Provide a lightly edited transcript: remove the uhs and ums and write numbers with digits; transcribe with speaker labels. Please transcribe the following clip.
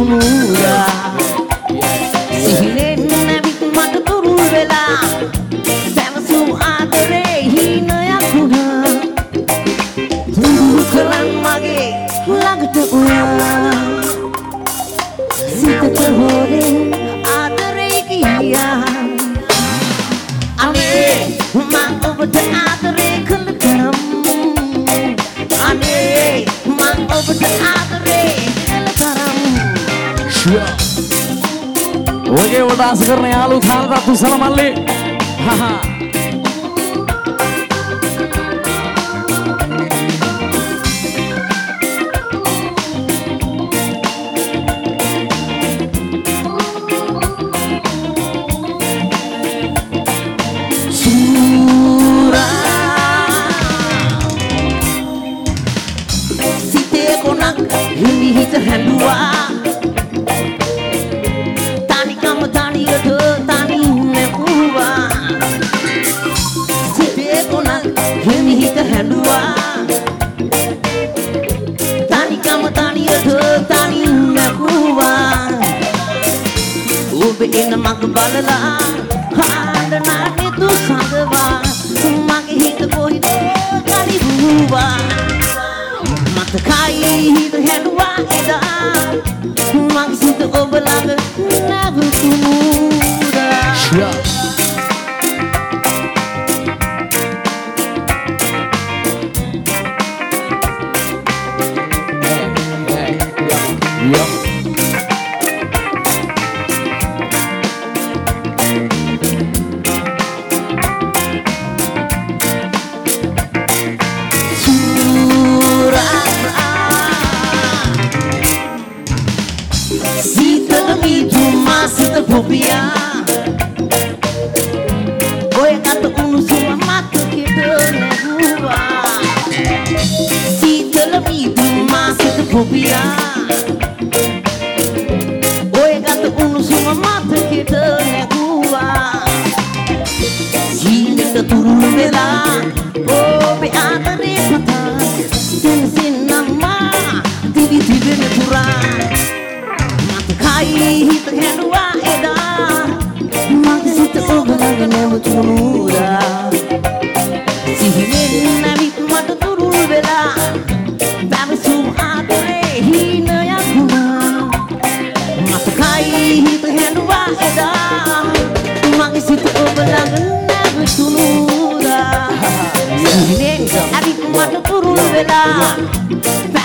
Speaker 1: තුනුරා සිහිනෙන් නැවිත් මට තුරුල් වෙලා සැවසූ ආදරේ හීනයක් වුණා දුරු කලන් මගේ ළඟට වුණා සිතට හොරෙන් ආදරේ ගියා අනේ මං ඔබට ආදරේ කළ තරම් අනේ මං ඔබට ආදරේ කළ තරම්
Speaker 2: ඔයගේ වඩාස කරන යාළුවෝ කාලට උසල මල්ලේ හහා
Speaker 1: හිත හැඬුවා තනිකම තනියට තනින් නැපුවා සිතේ කොනක් හිත හැඬුවා තනිකම තනියට තනින් නැපුවා ඔබ එන මග බලලා හඬනානේ දුසඳවා මගේ හිත කොහිද කලිවුවා මතකයි හිත හැඬුවා එදා මගේ සිත ඔබ ළඟ නැවතුණා Sita popia Oi gato sua mata que dona rua Sita la vida mas sita popia Oi gato sua mata que dona rua Sini da turun vela Oh be ada repata Sin nama Tibi tibi ne pura Kai hit handwa eda Maki sita oba laga never tunura Sihinen namit mata turul vela Babi sum adore hina yakuma Mata kai hit handwa eda Maki sita oba laga never tunura Sihinen namit mata turul vela